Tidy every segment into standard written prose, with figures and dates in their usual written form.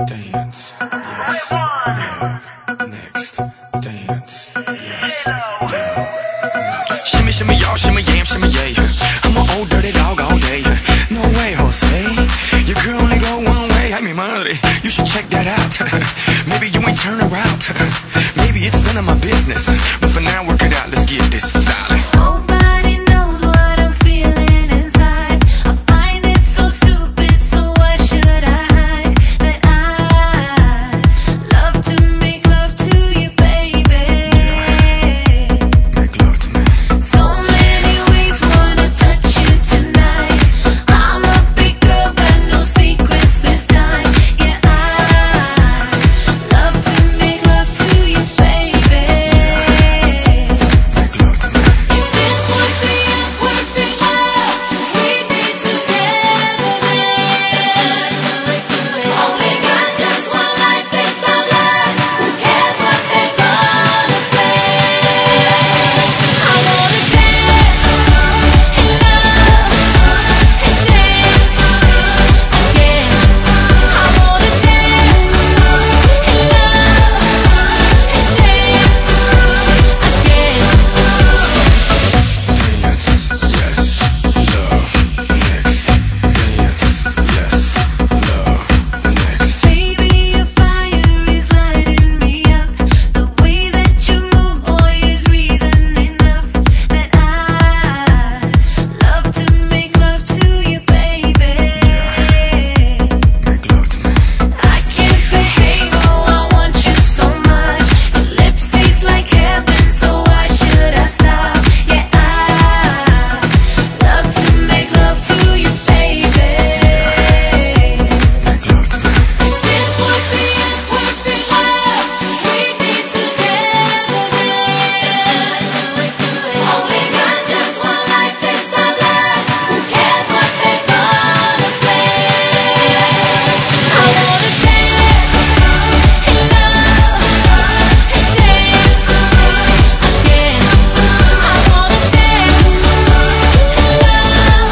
dance, yes, love, next, dance, yes, love, next. Shimmy, shimmy, y'all, shimmy, yam, shimmy, yay. I'm an old dirty dog all day. No way, Jose, you could only go one way. Ay, mi madre, you should check that out. Maybe you ain't turn around. Maybe it's none of my business. But for now, work it out, let's get this, darling. Nobody knows what I'm feeling inside. I find it so stupid, so why should I hide? That I love to make love to you, baby. Make love to me. So many ways, wanna touch you tonight. I'm a big girl, got no secrets this time. Yeah, I love to make love to you, baby. Make love to me. Is this would be a perfect love? We need together. Only got just one life, this our life. Who cares what they're gonna say? I wanna dance and love and dance again. I wanna dance and love and Dance, yes, love, next, dance, yes, love, next. Baby, your fire is lighting me up. The way that you move, boy, is reason enough that I love to make love to you, baby. Make love to me. I can't behave, oh, I want you so much. Your lips taste like heaven, so why should I stop? Yeah, I love to make love to you, baby. Make love to me. Is this would be a perfect love? We need together. Only got just one life, this our life. Who cares what they're gonna say? I wanna dance and love and dance again. I wanna dance and love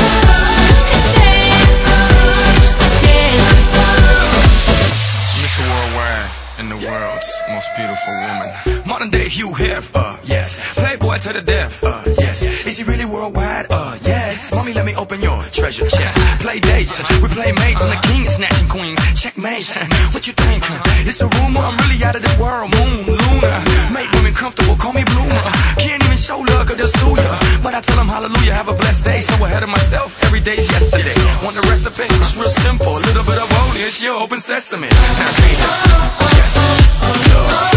and dance again. Mr. Worldwide and the world's most beautiful woman. Modern day Hugh Hef, yes. Playboy to the death, yes. Is he really worldwide? Yes. Mommy, let me open your treasure chest. Play dates, we play mates. I'm the king of snatching queens. Checkmate, what you think? It's a rumor, I'm really out of this world. Moon, Luna, make women comfortable, call me Bloomer. Can't even show love, cause they'll sue ya. But I tell them hallelujah, have a blessed day. So ahead of myself, every day's yesterday. Want the recipe? It's real simple. A little bit of holy, it's your open sesame. Now dance, yes, love.